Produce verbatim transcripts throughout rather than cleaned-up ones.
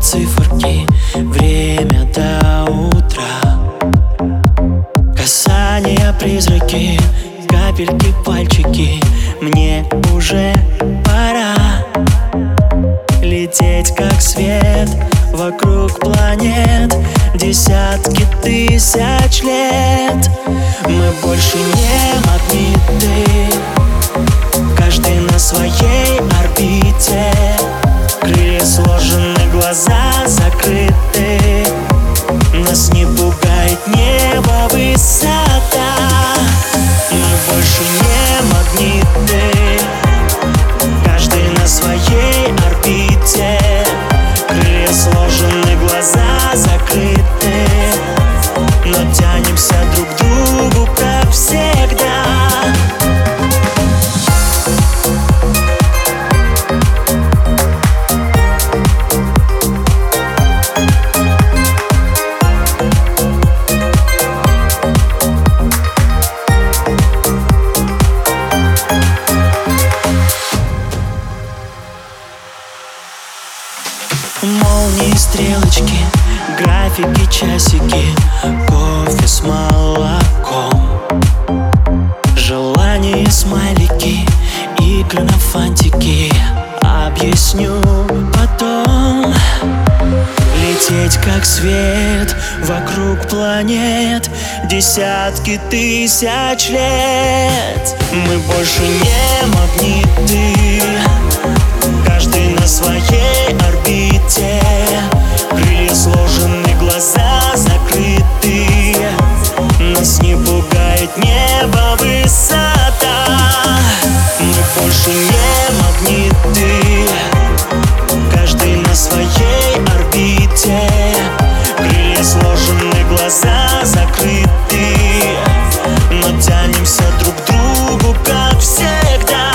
циферки, время до утра. Касания, призраки, капельки, пальчики. Мне уже пора лететь как свет вокруг планет десятки тысяч лет. Мы больше не магниты, каждый на своей орбите. Крылья сложены, глаза закрыты. Нас не пугает небо, высота. Мы больше не магниты, каждый на своей орбите. Крылья сложены, глаза закрыты. Но тянемся друг к другу, как всегда. Молнии, стрелочки, графики, часики, кофе с молоком, желания, смайлики, игры на фантики. Объясню потом. Лететь как свет вокруг планет десятки тысяч лет. Мы больше не магниты, каждый на своей орбите. Крылья сложены, глаза закрыты. Нас не пугает небо, высота. Мы больше не магниты, каждый на своей орбите. Крылья сложены, глаза закрыты. Но тянемся друг к другу, как всегда.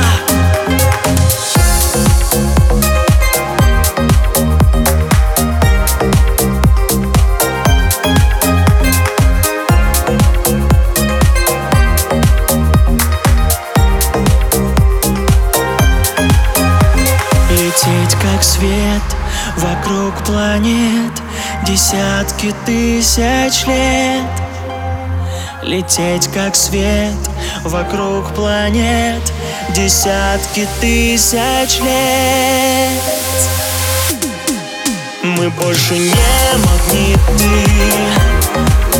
Лететь как свет вокруг планет десятки тысяч лет. Лететь как свет вокруг планет десятки тысяч лет. Мы больше не магниты,